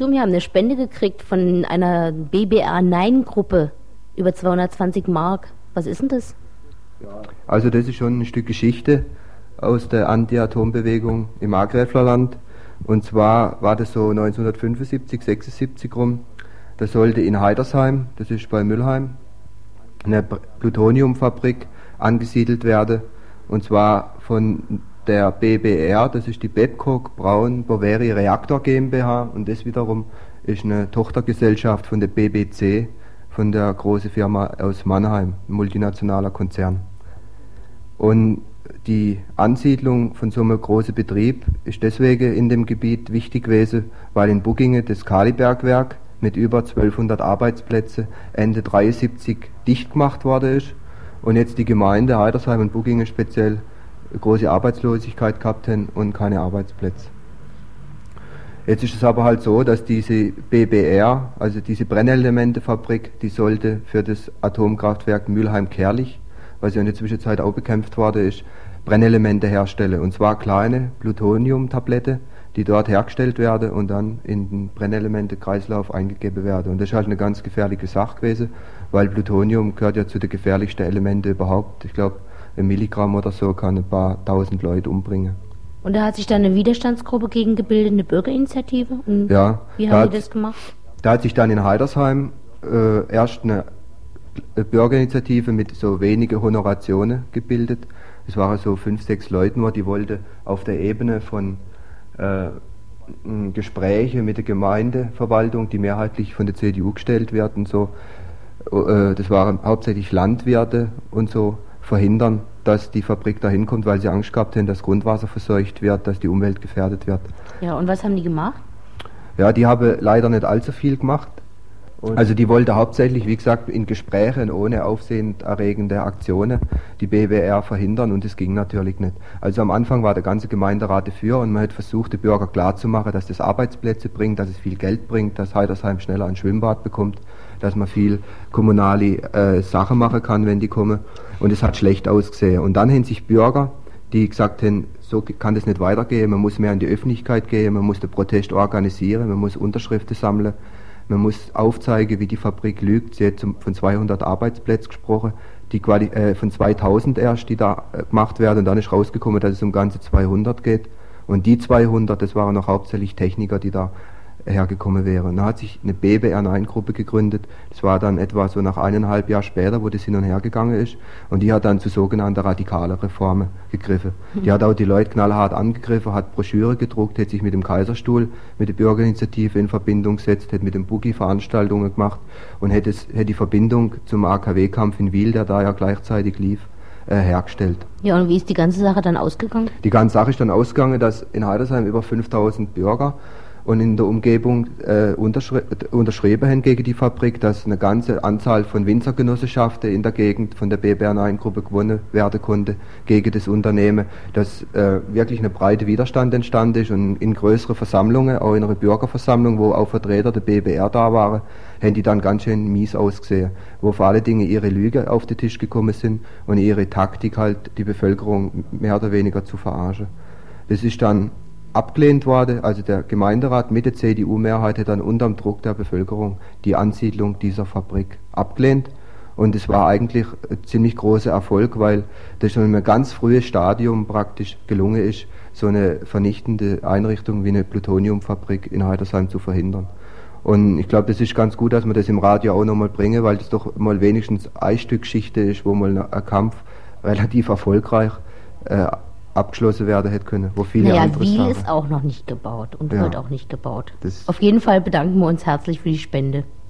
Wir haben eine Spende gekriegt von einer BBR-9-Gruppe über 220 Mark. Was ist denn das? Also das ist schon ein Stück Geschichte aus der Anti-Atom-Bewegung im Markgräflerland. Und zwar war das so 1975, 76 rum. Da sollte in Heidersheim, das ist bei Mülheim, eine Plutoniumfabrik angesiedelt werden. Und zwar von der BBR, das ist die Babcock Brown Boveri Reaktor GmbH. Und das wiederum ist eine Tochtergesellschaft von der BBC, von der großen Firma aus Mannheim, ein multinationaler Konzern. Und die Ansiedlung von so einem großen Betrieb ist deswegen in dem Gebiet wichtig gewesen, weil in Buggingen das Kalibergwerk mit über 1200 Arbeitsplätzen Ende 1973 dicht gemacht worden ist und jetzt die Gemeinde Heidersheim und Buggingen speziell große Arbeitslosigkeit gehabt haben und keine Arbeitsplätze. Jetzt ist es aber halt so, dass diese BBR, also diese Brennelementefabrik, die sollte für das Atomkraftwerk Mülheim-Kärlich, was ja in der Zwischenzeit auch bekämpft worden ist, Brennelemente herstellen. Und zwar kleine Plutoniumtablette, die dort hergestellt werden und dann in den Brennelemente-Kreislauf eingegeben werden. Und das ist halt eine ganz gefährliche Sache gewesen, weil Plutonium gehört ja zu den gefährlichsten Elementen überhaupt. Ich glaube, 1 Milligramm oder so kann ein paar tausend Leute umbringen. Und da hat sich dann eine Widerstandsgruppe gegen gebildet, eine Bürgerinitiative? Und ja. Wie haben die das gemacht? Da hat sich dann in Heidersheim erst eine Bürgerinitiative mit so wenigen Honorationen gebildet. Es waren so 5, 6 Leute nur, die wollten auf der Ebene von Gespräche mit der Gemeindeverwaltung, die mehrheitlich von der CDU gestellt werden, so, das waren hauptsächlich Landwirte und so, verhindern, dass die Fabrik da hinkommt, weil sie Angst gehabt haben, dass Grundwasser verseucht wird, dass die Umwelt gefährdet wird. Ja, und was haben die gemacht? Ja, die haben leider nicht allzu viel gemacht. Also die wollte hauptsächlich, wie gesagt, in Gesprächen ohne aufsehenerregende Aktionen die BWR verhindern und das ging natürlich nicht. Also am Anfang war der ganze Gemeinderat dafür und man hat versucht, den Bürger klarzumachen, dass das Arbeitsplätze bringt, dass es viel Geld bringt, dass Heidersheim schneller ein Schwimmbad bekommt, dass man viel kommunale Sachen machen kann, wenn die kommen, und es hat schlecht ausgesehen. Und dann haben sich Bürger, die gesagt haben, so kann das nicht weitergehen, man muss mehr in die Öffentlichkeit gehen, man muss den Protest organisieren, man muss Unterschriften sammeln, man muss aufzeigen, wie die Fabrik lügt. Sie hat von 200 Arbeitsplätzen gesprochen, die von 2000 erst, die da gemacht werden. Und dann ist rausgekommen, dass es um ganze 200 geht. Und die 200, das waren noch hauptsächlich Techniker, die da hergekommen wären. Da hat sich eine BBR-9-Gruppe gegründet. Das war dann etwa so nach 1,5 Jahren später, wo das hin und her gegangen ist. Und die hat dann zu sogenannten radikalen Reformen gegriffen. Die hat auch die Leute knallhart angegriffen, hat Broschüre gedruckt, hat sich mit dem Kaiserstuhl, mit der Bürgerinitiative in Verbindung gesetzt, hat mit dem Boogie Veranstaltungen gemacht und hat die Verbindung zum AKW-Kampf in Wiel, der da ja gleichzeitig lief, hergestellt. Ja, und wie ist die ganze Sache dann ausgegangen? Die ganze Sache ist dann ausgegangen, dass in Heidersheim über 5000 Bürger und in der Umgebung unterschrieben haben gegen die Fabrik, dass eine ganze Anzahl von Winzergenossenschaften in der Gegend von der BBR-9-Gruppe gewonnen werden konnte gegen das Unternehmen, dass wirklich eine breite Widerstand entstanden ist und in größeren Versammlungen, auch in einer Bürgerversammlung, wo auch Vertreter der BBR da waren, haben die dann ganz schön mies ausgesehen, wo vor allen Dingen ihre Lüge auf den Tisch gekommen sind und ihre Taktik halt, die Bevölkerung mehr oder weniger zu verarschen. Das ist dann abgelehnt wurde, also der Gemeinderat mit der CDU-Mehrheit hat dann unterm Druck der Bevölkerung die Ansiedlung dieser Fabrik abgelehnt und es war eigentlich ein ziemlich großer Erfolg, weil das schon in einem ganz frühen Stadium praktisch gelungen ist, so eine vernichtende Einrichtung wie eine Plutoniumfabrik in Heidersheim zu verhindern. Und ich glaube, das ist ganz gut, dass wir das im Radio auch nochmal bringen, weil das doch mal wenigstens ein Stück Geschichte ist, wo mal ein Kampf relativ erfolgreich abgeschlossen werden hätte können, wo viele andere Wiel Sachen. ist auch noch nicht gebaut und wird auch nicht gebaut. Das Auf jeden Fall bedanken wir uns herzlich für die Spende.